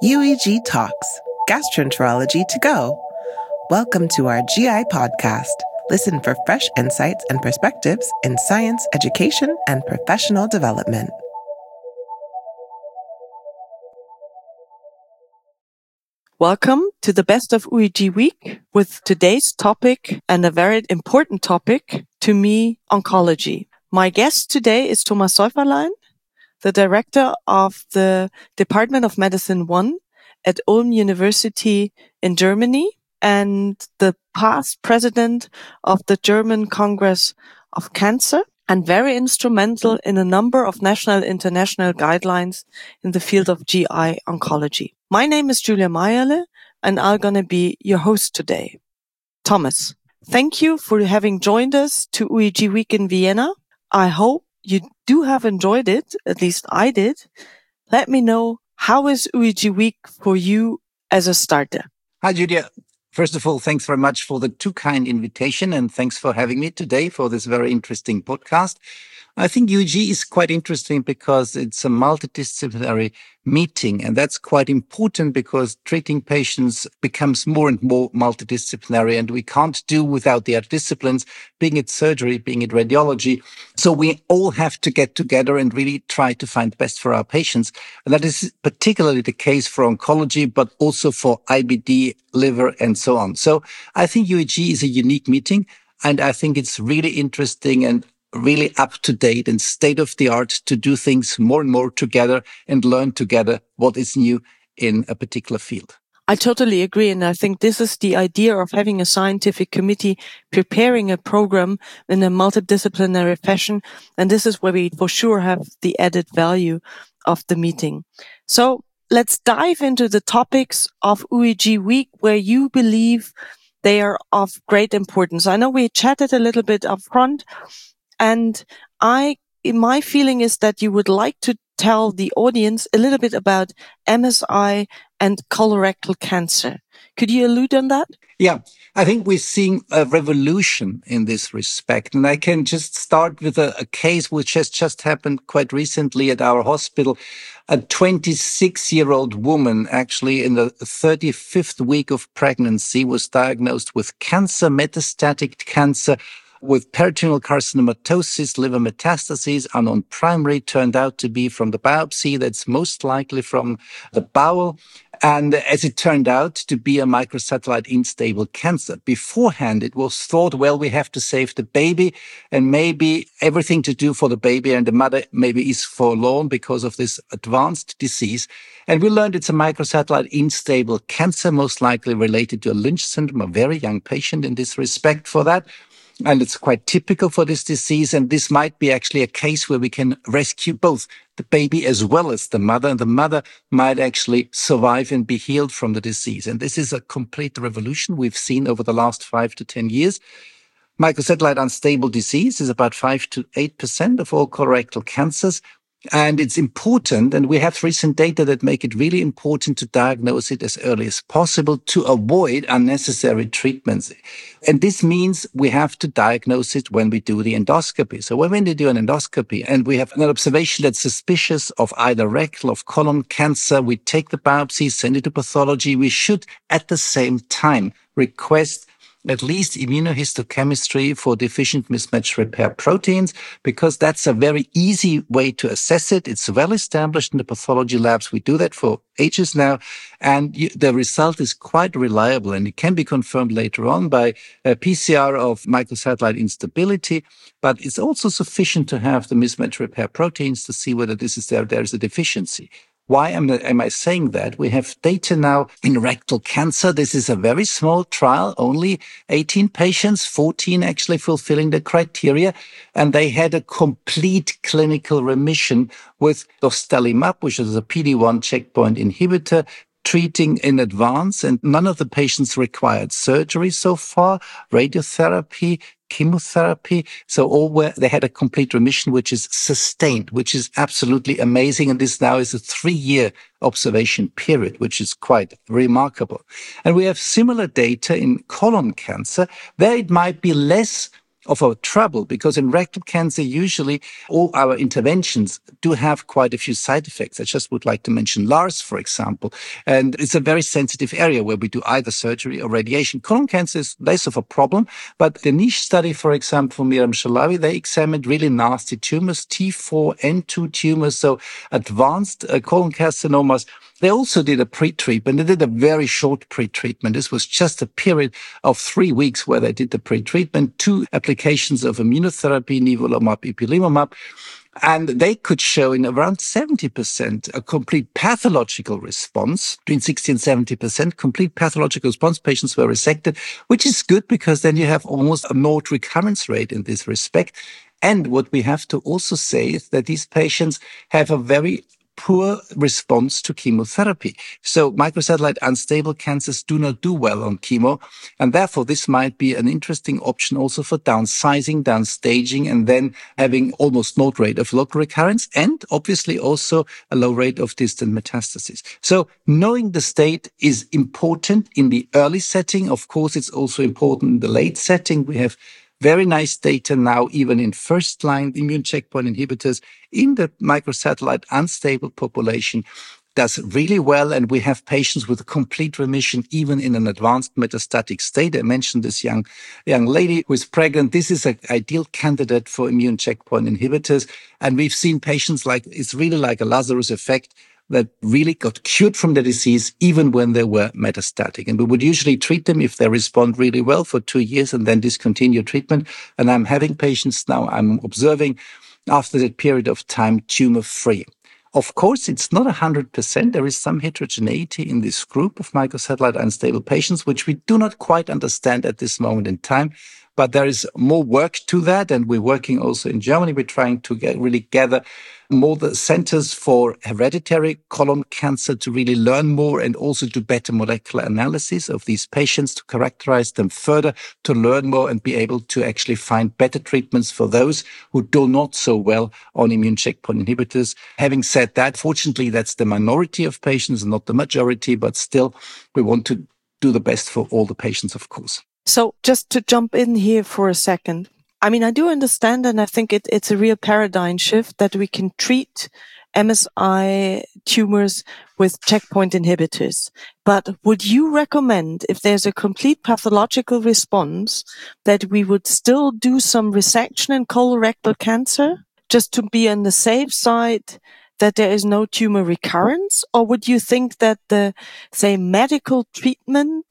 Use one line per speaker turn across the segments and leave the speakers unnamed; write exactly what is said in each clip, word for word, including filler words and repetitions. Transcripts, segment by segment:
U E G Talks, Gastroenterology to Go. Welcome to our G I podcast. Listen for fresh insights and perspectives in science, education, and professional development.
Welcome to the Best of U E G Week with today's topic, and a very important topic to me, oncology. My guest today is Thomas Säuferlein, the director of the Department of Medicine one at Ulm University in Germany and the past president of the German Congress of Cancer, and very instrumental in a number of national and international guidelines in the field of G I oncology. My name is Julia Meierle, and I'm going to be your host today. Thomas, thank you for having joined us to U E G Week in Vienna. I hope you do have enjoyed it, at least I did. Let me know, how is U E G Week for you as a starter?
Hi, Julia. First of all, thanks very much for the too kind invitation, and thanks for having me today for this very interesting podcast. I think U E G is quite interesting because it's a multidisciplinary meeting, and that's quite important because treating patients becomes more and more multidisciplinary, and we can't do without the other disciplines, being it surgery, being it radiology. So we all have to get together and really try to find the best for our patients. And that is particularly the case for oncology, but also for I B D, liver, and so on. So I think U E G is a unique meeting, and I think it's really interesting and really up to date and state of the art to do things more and more together and learn together what is new in a particular field.
I totally agree. And I think this is the idea of having a scientific committee preparing a program in a multidisciplinary fashion. And this is where we for sure have the added value of the meeting. So let's dive into the topics of U E G Week where you believe they are of great importance. I know we chatted a little bit up front, and I, my feeling is that you would like to tell the audience a little bit about M S I and colorectal cancer. Could you allude on that?
Yeah, I think we're seeing a revolution in this respect. And I can just start with a, a case which has just happened quite recently at our hospital. A twenty-six-year-old woman, actually in the thirty-fifth week of pregnancy, was diagnosed with cancer, metastatic cancer, with peritoneal carcinomatosis, liver metastases, unknown primary, turned out to be from the biopsy. That's most likely from the bowel. And as it turned out to be a microsatellite instable cancer. Beforehand, it was thought, well, we have to save the baby, and maybe everything to do for the baby and the mother maybe is forlorn because of this advanced disease. And we learned it's a microsatellite instable cancer, most likely related to a Lynch syndrome, a very young patient in this respect for that. And it's quite typical for this disease. And this might be actually a case where we can rescue both the baby as well as the mother. And the mother might actually survive and be healed from the disease. And this is a complete revolution we've seen over the last five to ten years. Microsatellite unstable disease is about five to eight percent of all colorectal cancers. And it's important, and we have recent data that make it really important to diagnose it as early as possible to avoid unnecessary treatments. And this means we have to diagnose it when we do the endoscopy. So when we do an endoscopy and we have an observation that's suspicious of either rectal or colon cancer, we take the biopsy, send it to pathology. We should at the same time request at least immunohistochemistry for deficient mismatch repair proteins, because that's a very easy way to assess it. It's well established in the pathology labs. We do that for ages now, and you, the result is quite reliable, and it can be confirmed later on by a P C R of microsatellite instability, but it's also sufficient to have the mismatch repair proteins to see whether this is there, there is a deficiency. Why am, am I saying that? We have data now in rectal cancer. This is a very small trial, only eighteen patients, fourteen actually fulfilling the criteria, and they had a complete clinical remission with dostarlimab, which is a P D one checkpoint inhibitor, treating in advance, and none of the patients required surgery so far, radiotherapy, chemotherapy. So all were, they had a complete remission, which is sustained, which is absolutely amazing. And this now is a three-year observation period, which is quite remarkable. And we have similar data in colon cancer, where it might be less of our trouble, because in rectal cancer, usually all our interventions do have quite a few side effects. I just would like to mention Lars, for example. And it's a very sensitive area where we do either surgery or radiation. Colon cancer is less of a problem, but the niche study, for example, from Miriam Chalabi, they examined really nasty tumors, T four N two tumors, so advanced uh, colon carcinomas. They also did a pre-treatment. They did a very short pre-treatment. This was just a period of three weeks where they did the pre-treatment, two applications of immunotherapy, nivolumab, ipilimumab, and they could show in around seventy percent a complete pathological response, between sixty and seventy percent complete pathological response. Patients were resected, which is good because then you have almost a node recurrence rate in this respect. And what we have to also say is that these patients have a very poor response to chemotherapy. So microsatellite unstable cancers do not do well on chemo. And therefore, this might be an interesting option also for downsizing, downstaging, and then having almost no rate of local recurrence and obviously also a low rate of distant metastasis. So knowing the state is important in the early setting. Of course, it's also important in the late setting. We have very nice data now, even in first-line immune checkpoint inhibitors in the microsatellite unstable population, does really well. And we have patients with a complete remission, even in an advanced metastatic state. I mentioned this young, young lady who is pregnant. This is an ideal candidate for immune checkpoint inhibitors. And we've seen patients like, it's really like a Lazarus effect, that really got cured from the disease even when they were metastatic. And we would usually treat them if they respond really well for two years and then discontinue treatment. And I'm having patients now, I'm observing after that period of time, tumor-free. Of course, it's not one hundred percent. There is some heterogeneity in this group of microsatellite unstable patients, which we do not quite understand at this moment in time. But there is more work to that. And we're working also in Germany. We're trying to get, really gather more the centers for hereditary colon cancer to really learn more and also do better molecular analysis of these patients to characterize them further, to learn more and be able to actually find better treatments for those who do not so well on immune checkpoint inhibitors. Having said that, fortunately, that's the minority of patients, not the majority, but still we want to do the best for all the patients, of course.
So just to jump in here for a second, I mean, I do understand, and I think it, it's a real paradigm shift that we can treat M S I tumors with checkpoint inhibitors. But would you recommend, if there's a complete pathological response, that we would still do some resection in colorectal cancer just to be on the safe side that there is no tumor recurrence? Or would you think that the, say, medical treatment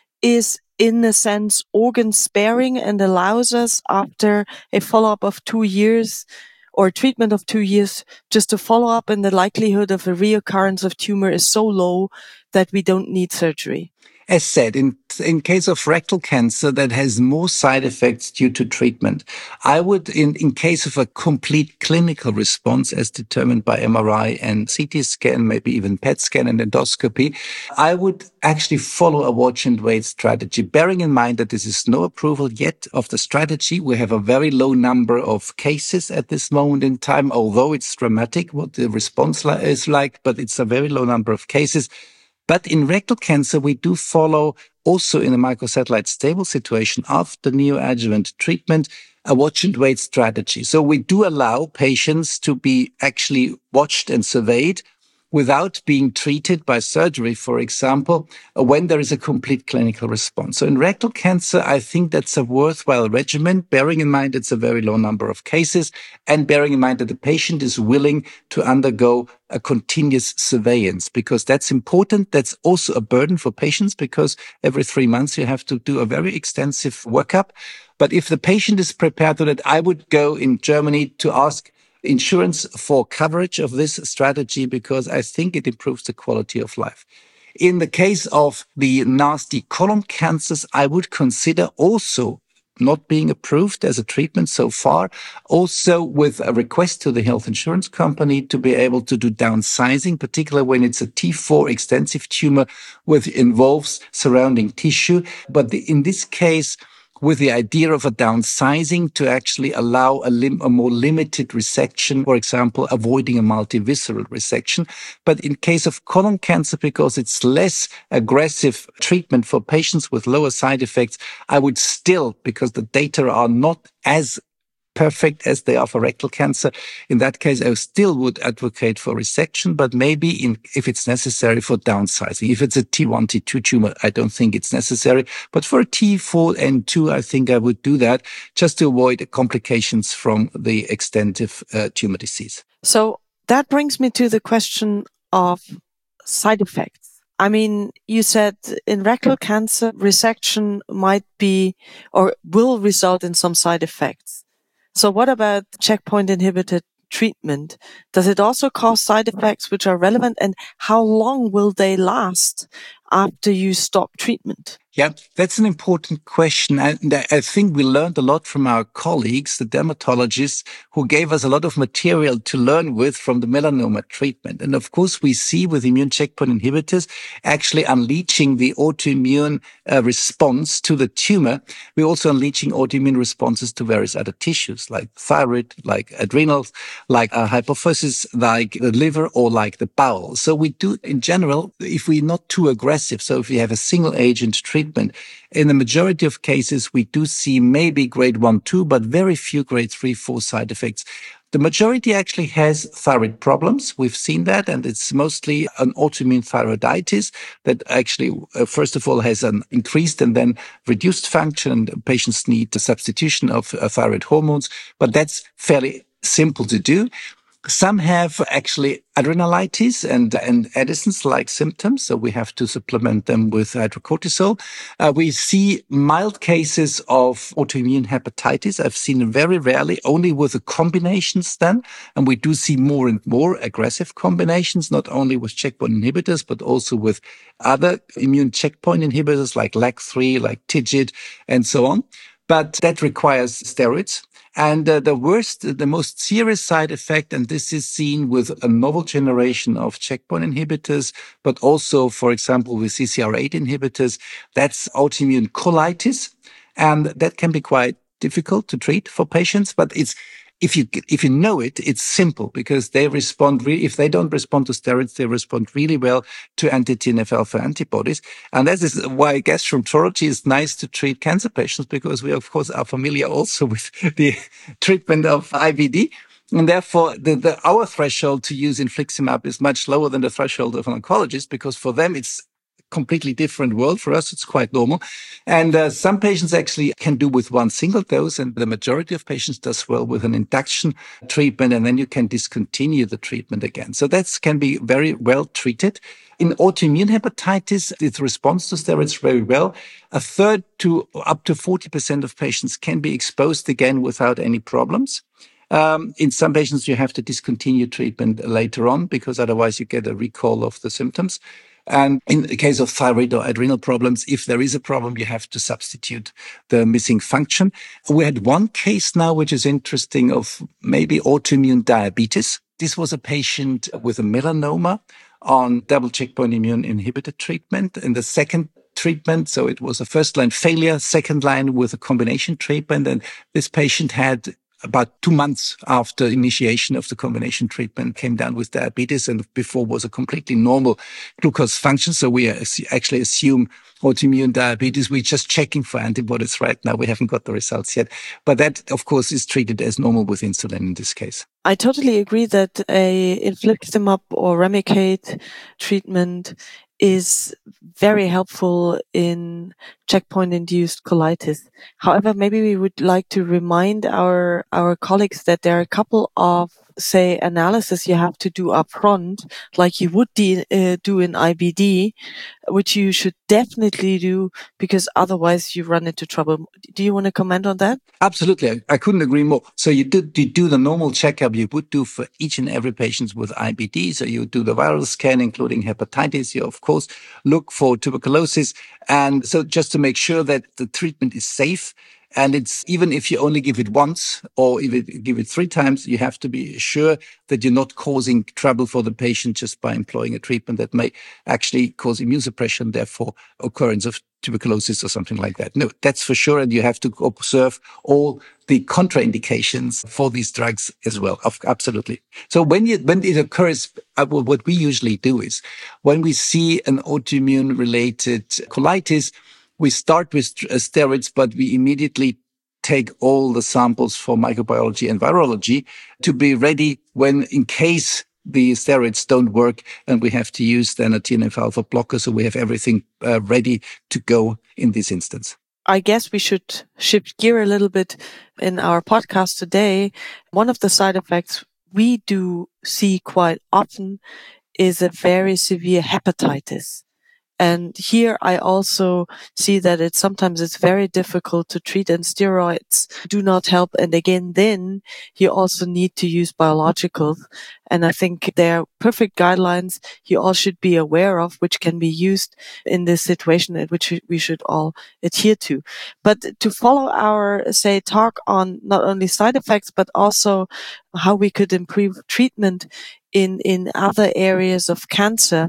is in a sense organ sparing and allows us after a follow-up of two years or treatment of two years just to follow up, and the likelihood of a reoccurrence of tumor is so low that we don't need surgery?
As said, in in case of rectal cancer that has more side effects due to treatment, I would, in, in case of a complete clinical response as determined by M R I and C T scan, maybe even P E T scan and endoscopy, I would actually follow a watch and wait strategy, bearing in mind that this is no approval yet of the strategy. We have a very low number of cases at this moment in time, although it's dramatic what the response is like, but it's a very low number of cases. But in rectal cancer, we do follow also in a microsatellite stable situation after neoadjuvant treatment, a watch and wait strategy. So we do allow patients to be actually watched and surveyed without being treated by surgery, for example, when there is a complete clinical response. So in rectal cancer, I think that's a worthwhile regimen, bearing in mind it's a very low number of cases and bearing in mind that the patient is willing to undergo a continuous surveillance, because that's important. That's also a burden for patients because every three months you have to do a very extensive workup. But if the patient is prepared to that, I would go in Germany to ask insurance for coverage of this strategy because I think it improves the quality of life. In the case of the nasty colon cancers, I would consider also not being approved as a treatment so far, also with a request to the health insurance company to be able to do downsizing, particularly when it's a T four extensive tumor which involves surrounding tissue. But the, in this case, with the idea of a downsizing to actually allow a, lim- a more limited resection, for example, avoiding a multivisceral resection. But in case of colon cancer, because it's less aggressive treatment for patients with lower side effects, I would still, because the data are not as perfect as they are for rectal cancer. In that case, I still would advocate for resection, but maybe in, if it's necessary for downsizing. If it's a T one, T two tumor, I don't think it's necessary. But for a T four N two, I think I would do that just to avoid complications from the extensive uh, tumor disease.
So that brings me to the question of side effects. I mean, you said in rectal cancer, resection might be or will result in some side effects. So what about checkpoint inhibitor treatment? Does it also cause side effects which are relevant, and how long will they last after you stop treatment?
Yeah, that's an important question. And I think we learned a lot from our colleagues, the dermatologists, who gave us a lot of material to learn with from the melanoma treatment. And of course, we see with immune checkpoint inhibitors actually unleashing the autoimmune uh, response to the tumor. We're also unleashing autoimmune responses to various other tissues like thyroid, like adrenals, like uh, hypophysis, like the liver, or like the bowel. So we do, in general, if we're not too aggressive, so if we have a single agent treatment, in the majority of cases, we do see maybe grade one, two, but very few grade three, four side effects. The majority actually has thyroid problems. We've seen that, and it's mostly an autoimmune thyroiditis that actually, uh, first of all, has an increased and then reduced function. Patients need a substitution of uh, thyroid hormones, but that's fairly simple to do. Some have actually adrenalitis and, and Addison's-like symptoms, so we have to supplement them with hydrocortisone. Uh, we see mild cases of autoimmune hepatitis. I've seen very rarely, only with the combinations then, and we do see more and more aggressive combinations, not only with checkpoint inhibitors, but also with other immune checkpoint inhibitors like L A G three, like TIGIT, and so on. But that requires steroids. And uh, the worst, the most serious side effect, and this is seen with a novel generation of checkpoint inhibitors, but also, for example, with C C R eight inhibitors, that's autoimmune colitis. And that can be quite difficult to treat for patients, but it's, if you, if you know it, it's simple because they respond really, if they don't respond to steroids, they respond really well to anti-T N F alpha antibodies. And that is why gastroenterology is nice to treat cancer patients, because we, of course, are familiar also with the treatment of I B D. And therefore, the, the, our threshold to use infliximab is much lower than the threshold of an oncologist, because for them, it's completely different world. For us, it's quite normal. And uh, some patients actually can do with one single dose, and the majority of patients does well with an induction treatment, and then you can discontinue the treatment again. So that can be very well treated. In autoimmune hepatitis, it responds to steroids very well. A third to up to forty percent of patients can be exposed again without any problems. Um, in some patients, you have to discontinue treatment later on because otherwise you get a recall of the symptoms. And in the case of thyroid or adrenal problems, if there is a problem, you have to substitute the missing function. We had one case now, which is interesting, of maybe autoimmune diabetes. This was a patient with a melanoma on double checkpoint immune inhibitor treatment. In the second treatment, so it was a first line failure, second line with a combination treatment. And this patient had about two months after initiation of the combination treatment, came down with diabetes, and before was a completely normal glucose function. So we actually assume autoimmune diabetes. We're just checking for antibodies right now. We haven't got the results yet. But that, of course, is treated as normal with insulin in this case.
I totally agree that a infliximab or Remicade treatment is very helpful in checkpoint-induced colitis. However, maybe we would like to remind our our colleagues that there are a couple of, say, analysis you have to do up front, like you would de- uh, do in I B D, which you should definitely do because otherwise you run into trouble. Do you want to comment on that?
Absolutely. I, I couldn't agree more. So you do, you do the normal checkup you would do for each and every patient with I B D. So you do the viral scan, including hepatitis. You, of course, look for tuberculosis. And so just to make sure that the treatment is safe And it's even if you only give it once or if you give it three times, you have to be sure that you're not causing trouble for the patient just by employing a treatment that may actually cause immunosuppression, therefore occurrence of tuberculosis or something like that. No, that's for sure. And you have to observe all the contraindications for these drugs as well. Absolutely. So when you, when it occurs, uh, what we usually do is when we see an autoimmune related colitis, we start with steroids, but we immediately take all the samples for microbiology and virology to be ready when, in case the steroids don't work and we have to use then a T N F alpha blocker. So we have everything uh, ready to go in this instance.
I guess we should shift gear a little bit in our podcast today. One of the side effects we do see quite often is a very severe hepatitis. And here I also see that it's sometimes it's very difficult to treat, and steroids do not help. And again, then you also need to use biologicals. And I think there are perfect guidelines you all should be aware of, which can be used in this situation and which we should all adhere to. But to follow our, say, talk on not only side effects, but also how we could improve treatment in, in other areas of cancer,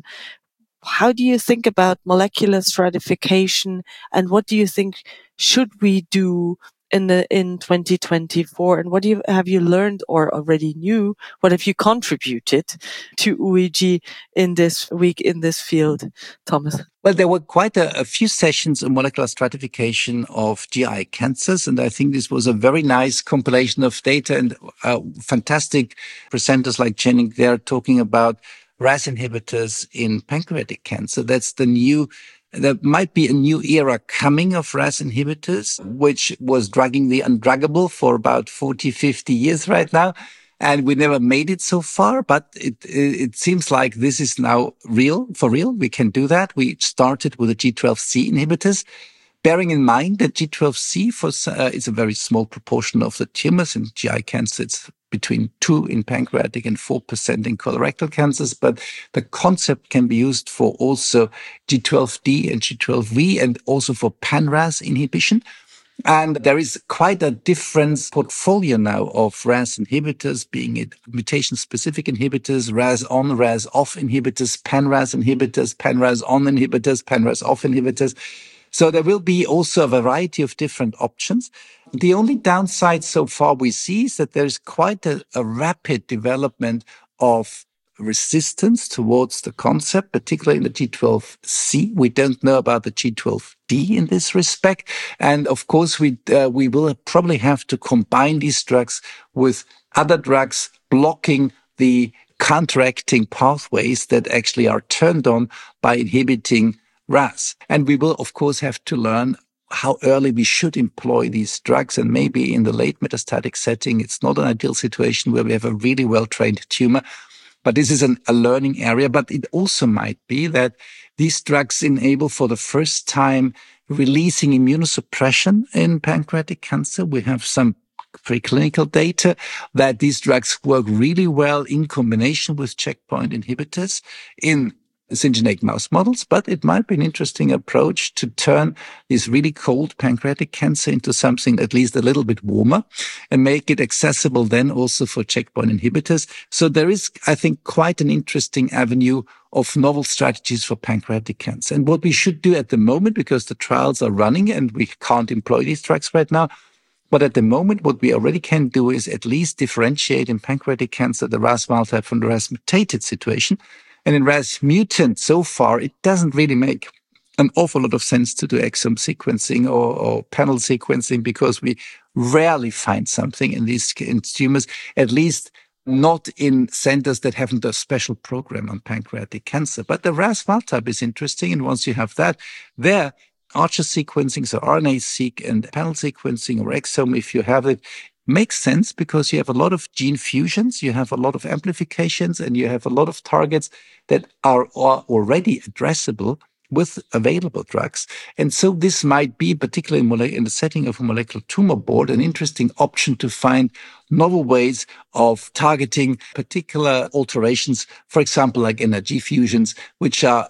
how do you think about molecular stratification, and what do you think should we do in the in twenty twenty-four? And what do you have you learned or already knew? What have you contributed to U E G in this week in this field, Thomas?
Well, there were quite a, a few sessions on molecular stratification of G I cancers, and I think this was a very nice compilation of data and uh, fantastic presenters like Jenning there talking about R A S inhibitors in pancreatic cancer. That's the new, there might be a new era coming of R A S inhibitors, which was drugging the undruggable for about forty, fifty years right now. And we never made it so far, but it, it, it seems like this is now real, for real. We can do that. We started with the G twelve C inhibitors, bearing in mind that G twelve C for, uh, is a very small proportion of the tumors in G I cancer. It's between two in pancreatic and four percent in colorectal cancers. But the concept can be used for also G twelve D and G twelve V and also for pan R A S inhibition. And there is quite a different portfolio now of R A S inhibitors, being it mutation-specific inhibitors, R A S on, R A S off inhibitors, pan R A S inhibitors, pan R A S on inhibitors, pan R A S off inhibitors. So there will be also a variety of different options. The only downside so far we see is that there's quite a, a rapid development of resistance towards the concept, particularly in the G twelve C. We don't know about the G twelve D in this respect. And of course, we uh, we will probably have to combine these drugs with other drugs blocking the counteracting pathways that actually are turned on by inhibiting R A S. And we will, of course, have to learn how early we should employ these drugs. And maybe in the late metastatic setting, it's not an ideal situation where we have a really well-trained tumor. But this is an, a learning area. But it also might be that these drugs enable for the first time releasing immunosuppression in pancreatic cancer. We have some preclinical data that these drugs work really well in combination with checkpoint inhibitors in syngeneic mouse models, but it might be an interesting approach to turn this really cold pancreatic cancer into something at least a little bit warmer and make it accessible then also for checkpoint inhibitors. So there is, I think, quite an interesting avenue of novel strategies for pancreatic cancer. And what we should do at the moment, because the trials are running and we can't employ these drugs right now, but at the moment, what we already can do is at least differentiate in pancreatic cancer the R A S wild type from the R A S mutated situation. And in R A S mutant, so far, it doesn't really make an awful lot of sense to do exome sequencing or, or panel sequencing because we rarely find something in these in tumors, at least not in centers that haven't a special program on pancreatic cancer. But the R A S wild type is interesting. And once you have that, there, Archer sequencing, so R N A-seq and panel sequencing or exome, if you have it, makes sense because you have a lot of gene fusions, you have a lot of amplifications, and you have a lot of targets that are already addressable with available drugs. And so this might be, particularly in the setting of a molecular tumor board, an interesting option to find novel ways of targeting particular alterations, for example, like N R G fusions, which are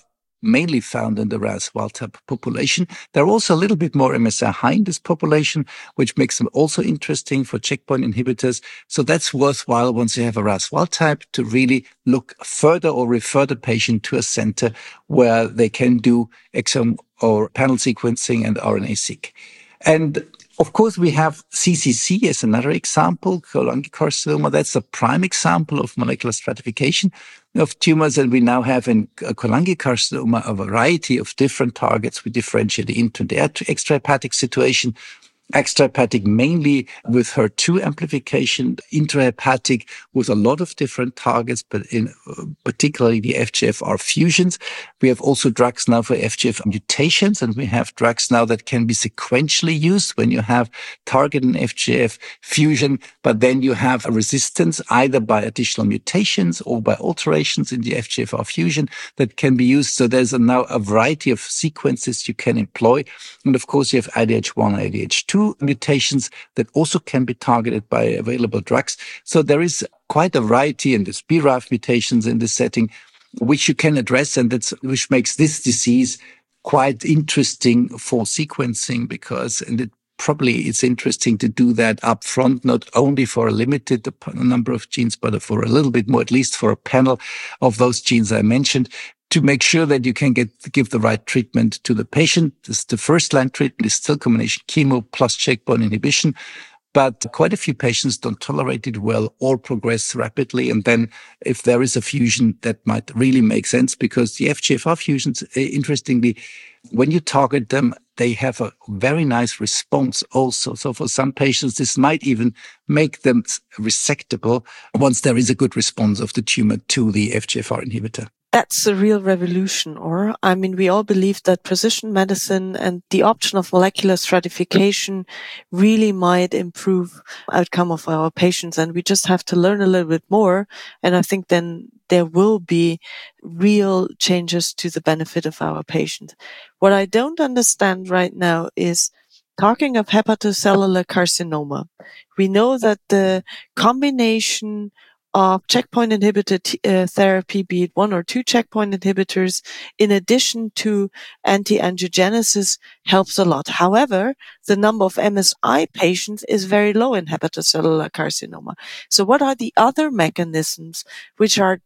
mainly found in the R A S wild-type population. There are also a little bit more M S I high in this population, which makes them also interesting for checkpoint inhibitors. So that's worthwhile once you have a R A S wild-type to really look further or refer the patient to a center where they can do exome or panel sequencing and R N A-seq. And of course, we have C C C as another example, cholangiocarcinoma. That's a prime example of molecular stratification of tumors. And we now have in cholangiocarcinoma a variety of different targets. We differentiate into the extrahepatic situation, extrahepatic mainly with H E R two amplification, intrahepatic with a lot of different targets, but in uh, particularly the F G F R fusions. We have also drugs now for F G F R mutations, and we have drugs now that can be sequentially used when you have target and F G F fusion, but then you have a resistance either by additional mutations or by alterations in the F G F R fusion that can be used. So there's a, now a variety of sequences you can employ. And of course, you have I D H one, I D H two mutations that also can be targeted by available drugs. So there is quite a variety, and there's B R A F mutations in this setting, which you can address, and that's which makes this disease quite interesting for sequencing, because and it probably it's interesting to do that up front, not only for a limited number of genes, but for a little bit more, at least for a panel of those genes I mentioned, to make sure that you can get give the right treatment to the patient. This, the first line treatment is still combination chemo plus checkpoint inhibition, but quite a few patients don't tolerate it well or progress rapidly. And then if there is a fusion, that might really make sense, because the F G F R fusions, interestingly, when you target them, they have a very nice response also. So for some patients, this might even make them resectable once there is a good response of the tumor to the F G F R inhibitor.
That's a real revolution, or I mean, we all believe that precision medicine and the option of molecular stratification really might improve outcome of our patients, and we just have to learn a little bit more. And I think then there will be real changes to the benefit of our patients. What I don't understand right now is talking of hepatocellular carcinoma. We know that the combination of checkpoint inhibitor t- uh, therapy, be it one or two checkpoint inhibitors, in addition to anti-angiogenesis, helps a lot. However, the number of M S I patients is very low in hepatocellular carcinoma. So what are the other mechanisms which are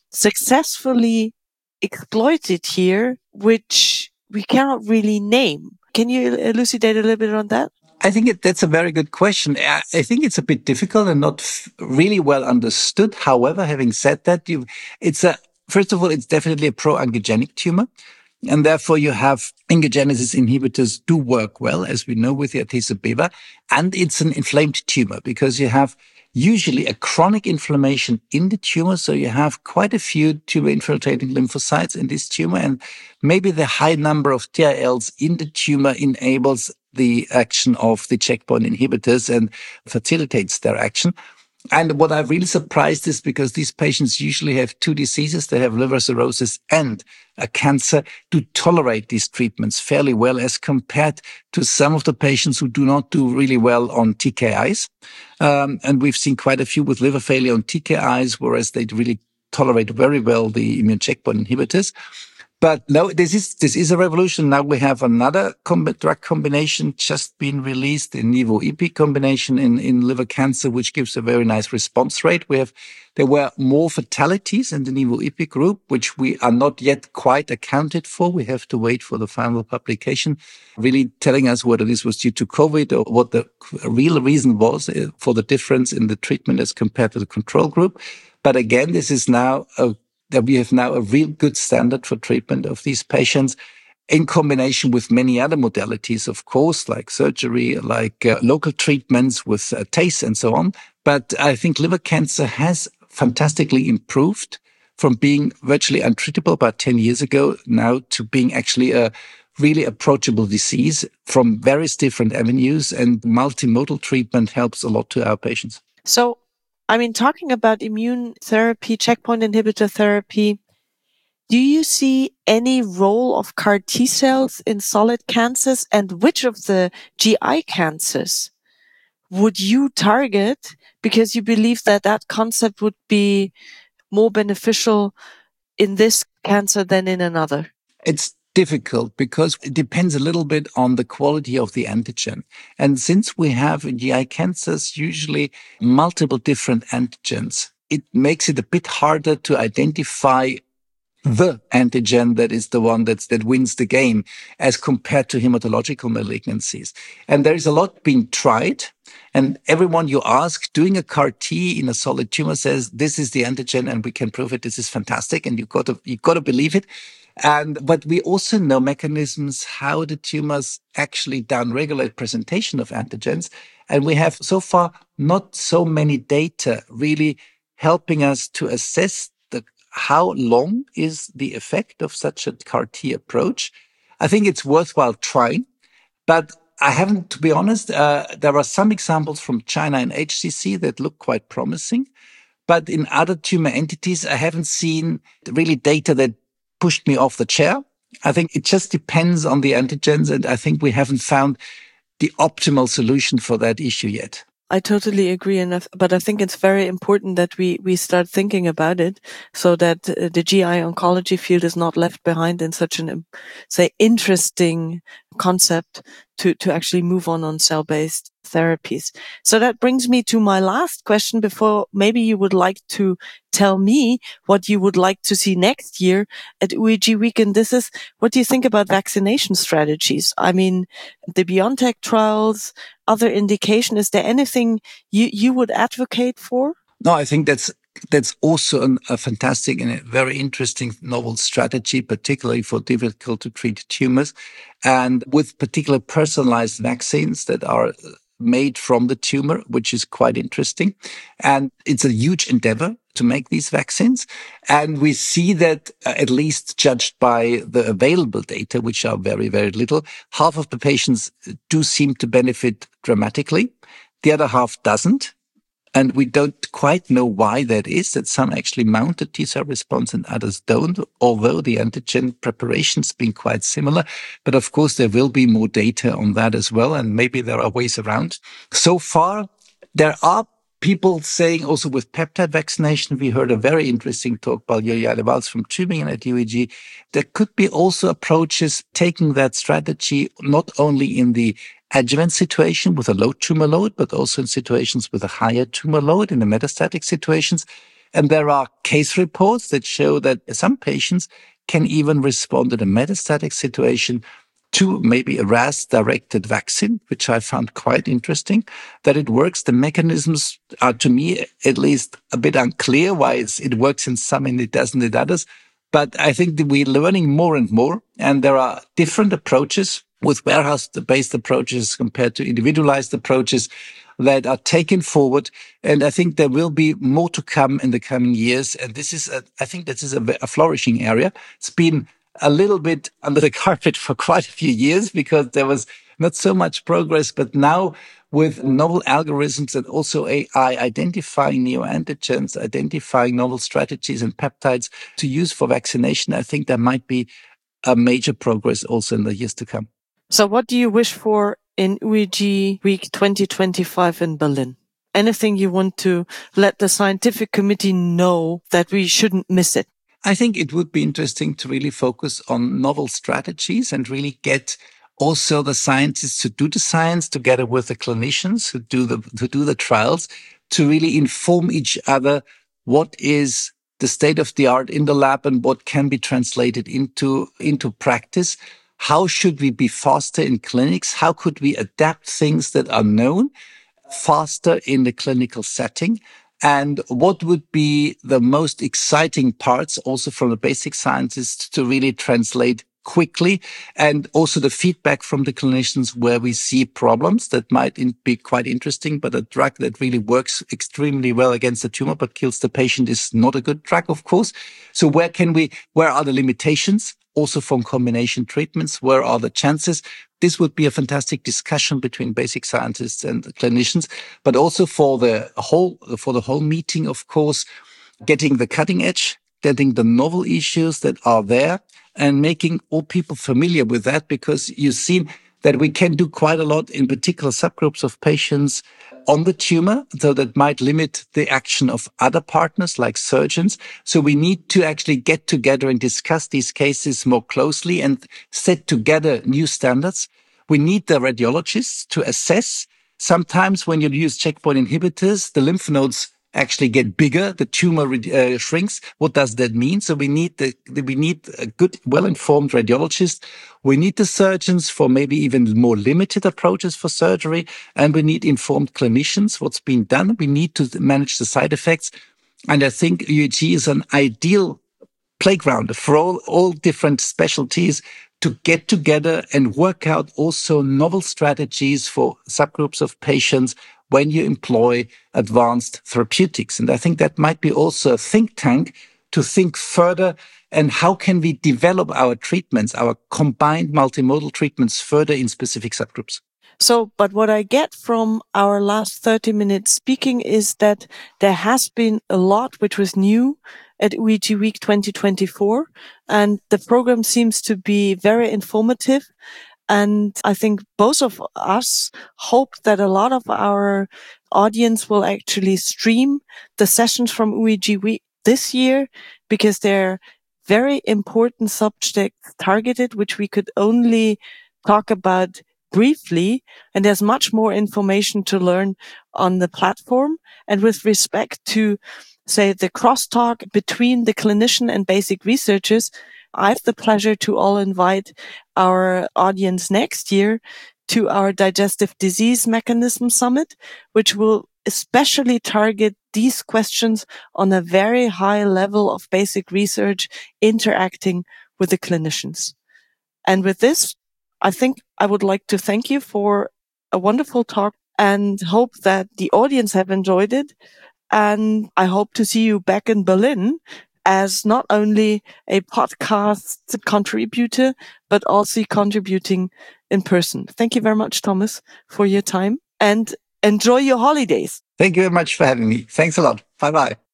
successfully exploited here, which we cannot really name? Can you elucidate a little bit on that?
I think it, that's a very good question. I, I think it's a bit difficult and not f- really well understood. However, having said that, you, it's a, first of all, it's definitely a pro-angiogenic tumor. And therefore you have angiogenesis inhibitors do work well, as we know with the atezolizumab. And it's an inflamed tumor because you have usually a chronic inflammation in the tumor. So you have quite a few tumor infiltrating lymphocytes in this tumor. And maybe the high number of T I Ls in the tumor enables the action of the checkpoint inhibitors and facilitates their action. And what I'm really surprised is because these patients usually have two diseases. They have liver cirrhosis and a cancer, to tolerate these treatments fairly well as compared to some of the patients who do not do really well on T K Is. Um, and we've seen quite a few with liver failure on T K Is, whereas they really tolerate very well the immune checkpoint inhibitors. But no, this is this is a revolution. Now we have another com- drug combination just been released, the nivo-ipi combination in, in liver cancer, which gives a very nice response rate. We have there were more fatalities in the nivo-ipi group, which we are not yet quite accounted for. We have to wait for the final publication, really telling us whether this was due to COVID or what the real reason was for the difference in the treatment as compared to the control group. But again, this is now a that we have now a real good standard for treatment of these patients in combination with many other modalities, of course, like surgery, like uh, local treatments with uh, T A C E and so on. But I think liver cancer has fantastically improved from being virtually untreatable about ten years ago now to being actually a really approachable disease from various different avenues, and multimodal treatment helps a lot to our patients.
So, I mean, talking about immune therapy, checkpoint inhibitor therapy, do you see any role of C A R T cells in solid cancers, and which of the G I cancers would you target because you believe that that concept would be more beneficial in this cancer than in another?
It's difficult because it depends a little bit on the quality of the antigen. And since we have in G I cancers usually multiple different antigens, it makes it a bit harder to identify the antigen that is the one that's, that wins the game as compared to hematological malignancies. And there is a lot being tried. And everyone you ask doing a C A R T in a solid tumor says, this is the antigen and we can prove it. This is fantastic. And you've got to, you've got to believe it. And, but we also know mechanisms how the tumors actually downregulate presentation of antigens. And we have so far not so many data really helping us to assess the how long is the effect of such a C A R T approach. I think it's worthwhile trying, but I haven't, to be honest, uh, there are some examples from China and H C C that look quite promising, but in other tumor entities, I haven't seen really data that pushed me off the chair. I think it just depends on the antigens, and I think we haven't found the optimal solution for that issue yet.
I totally agree, and but I think it's very important that we we start thinking about it, so that uh, the G I oncology field is not left behind in such an, say, interesting concept to to actually move on on cell-based therapies. So that brings me to my last question before maybe you would like to tell me what you would like to see next year at U E G Week. And this is, what do you think about vaccination strategies? I mean, the BioNTech trials, other indication, is there anything you, you would advocate for?
No, I think that's That's also an, a fantastic and a very interesting novel strategy, particularly for difficult to treat tumors, and with particular personalized vaccines that are made from the tumor, which is quite interesting. And it's a huge endeavor to make these vaccines. And we see that, uh, at least judged by the available data, which are very, very little, half of the patients do seem to benefit dramatically. The other half doesn't. And we don't quite know why that is, that some actually mount a T-cell response and others don't, although the antigen preparation's been quite similar. But of course, there will be more data on that as well, and maybe there are ways around. So far, there are people saying also with peptide vaccination, we heard a very interesting talk by Juliane Walz from Tübingen at U E G. There could be also approaches taking that strategy not only in the adjuvant situation with a low tumor load, but also in situations with a higher tumor load in the metastatic situations. And there are case reports that show that some patients can even respond in a metastatic situation to maybe a R A S-directed vaccine, which I found quite interesting, that it works. The mechanisms are, to me, at least a bit unclear why it's, it works in some and it doesn't in others. But I think that we're learning more and more, and there are different approaches with warehouse-based approaches compared to individualized approaches that are taken forward. And I think there will be more to come in the coming years. And this is, a, I think this is a, a flourishing area. It's been a little bit under the carpet for quite a few years because there was not so much progress. But now with novel algorithms and also A I identifying neoantigens, identifying novel strategies and peptides to use for vaccination, I think there might be a major progress also in the years to come.
So what do you wish for in U E G Week twenty twenty-five in Berlin? Anything you want to let the scientific committee know that we shouldn't miss it?
I think it would be interesting to really focus on novel strategies and really get also the scientists to do the science together with the clinicians who do the, who do the trials to really inform each other what is the state of the art in the lab and what can be translated into, into practice. How should we be faster in clinics? How could we adapt things that are known faster in the clinical setting? And what would be the most exciting parts also from the basic scientists to really translate quickly, and also the feedback from the clinicians where we see problems that might be quite interesting, but a drug that really works extremely well against the tumor but kills the patient is not a good drug, of course. So where can we, where are the limitations? Also from combination treatments, where are the chances? This would be a fantastic discussion between basic scientists and clinicians, but also for the whole, for the whole meeting, of course, getting the cutting edge, getting the novel issues that are there and making all people familiar with that, because you've seen that we can do quite a lot in particular subgroups of patients on the tumor, so that might limit the action of other partners like surgeons. So we need to actually get together and discuss these cases more closely and set together new standards. We need the radiologists to assess. Sometimes when you use checkpoint inhibitors, the lymph nodes actually get bigger, the tumor uh, shrinks. What does that mean? So we need the, we need a good, well-informed radiologist. We need the surgeons for maybe even more limited approaches for surgery. And we need informed clinicians. What's been done? We need to manage the side effects. And I think U E G is an ideal playground for all, all different specialties to get together and work out also novel strategies for subgroups of patients when you employ advanced therapeutics. And I think that might be also a think tank to think further and how can we develop our treatments, our combined multimodal treatments further in specific subgroups.
So, but what I get from our last thirty minutes speaking is that there has been a lot which was new at U E G Week twenty twenty-four, and the program seems to be very informative. And I think both of us hope that a lot of our audience will actually stream the sessions from U E G Week this year, because they're very important subjects targeted, which we could only talk about briefly. And there's much more information to learn on the platform. And with respect to, say, the crosstalk between the clinician and basic researchers, I have the pleasure to all invite our audience next year to our Digestive Disease Mechanism Summit, which will especially target these questions on a very high level of basic research interacting with the clinicians. And with this, I think I would like to thank you for a wonderful talk and hope that the audience have enjoyed it. And I hope to see you back in Berlin as not only a podcast contributor, but also contributing in person. Thank you very much, Thomas, for your time, and enjoy your holidays.
Thank you very much for having me. Thanks a lot. Bye-bye.